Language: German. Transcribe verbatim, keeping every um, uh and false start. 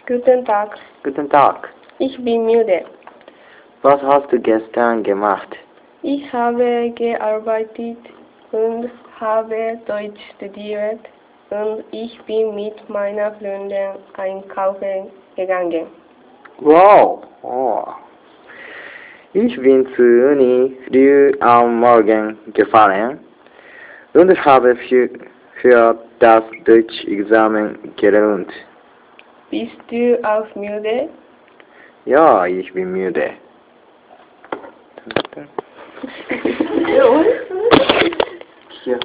Guten Tag, Guten Tag. ich bin müde. Was hast du gestern gemacht? Ich habe gearbeitet und habe Deutsch studiert und ich bin mit meiner Freundin einkaufen gegangen. Wow. Oh. Ich bin zur Uni früh am Morgen gefahren und habe für, für das Deutsch-Examen gelernt. Bist du auch müde? Ja, ich bin müde. Ja, und?